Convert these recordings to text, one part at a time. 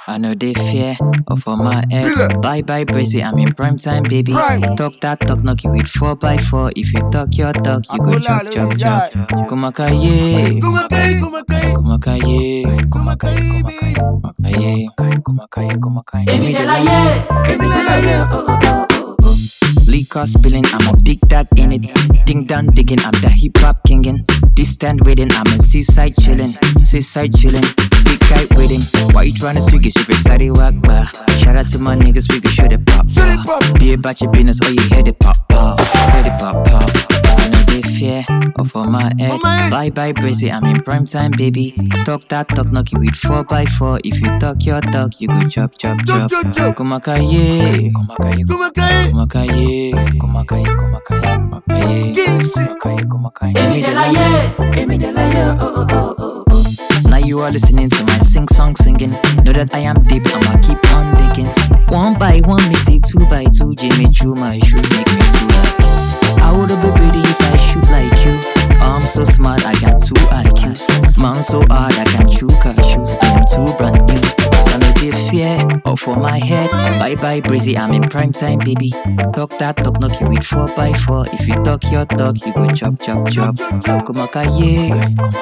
I know they fear off on my head. Bye bye Brazy, I'm in prime time, baby. Talk that talk, knock you with 4x4. If you talk your talk, you go chop. Kumakaye, Emi de la ye, oh. Liquor spilling, I'm a big dog in it. Ding dong digging, I'm the hip hop kingin'. Distant reading, I'm in seaside chillin'. Big guy waiting. Why you tryna swig it? Super excited, walk by. Shout out to my niggas, we can shoot it pop. Be about your business, or you head it pop. I know they fear off on my head. Bye bye Brazy, I'm in prime time, baby. Talk that talk, knock you with 4x4. If you talk your talk, you go chop. Kumakaye. Emi de la ye, oh. Now you are listening to my sing-song singing. Know that I am deep, I'ma keep on digging. 1x1 makes it 2x2. Jimmy Choo, my shoes make me too happy. I would've been pretty if I shoot like you. I'm so smart, I got 2 IQs. Man so hard, I can chew cashews. I am too brand new, so no dey fear off for my head. Bye bye Brazy, I'm in prime time, baby. Talk that talk, knock you with 4x4. If you talk your talk, you go chop. Kumakaye.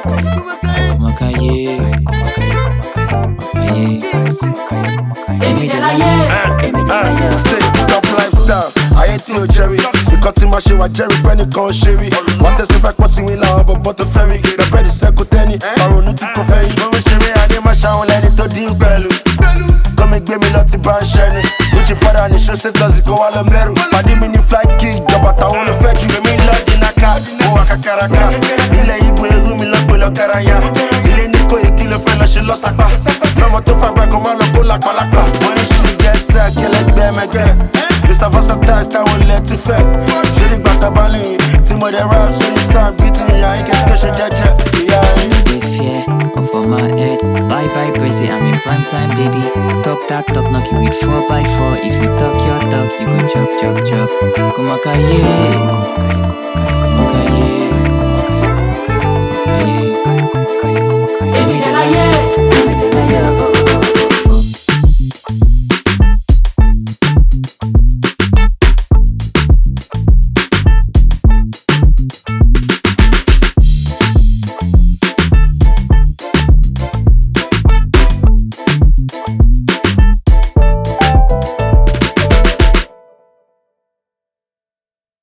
Emi de la ye. Say, top lifestyle. I ain't you, Jerry. You cut in my shit with Jerry when you call Sherry. What is if I crossing with love about the ferry? The bread is second tenny. I run to coffee. When we Sherry, I did my shower, let it to deal belly. Come and give me lots of brand shiny. Gucci para and show set does it go all a meru. I did mini fly kick, job at all the fetch you. Me lodge in a car, go a kakaraka. Ile ibu elu mi lo karaya. Ile niko ye kill a fella, she lost a car. Mama to fabric, come on, go la palaka. When she gets set, kill it them again. Mr. Versatile, I won't let it fail. She dig back a balling. Timo the rap, so you sound beating. I ain't get question, yeah. They fear off on my head. Bye bye Brazy, I'm in prime time, baby. Talk that talk, knock you with 4x4. If you talk your talk, you go chop. Kumakaye.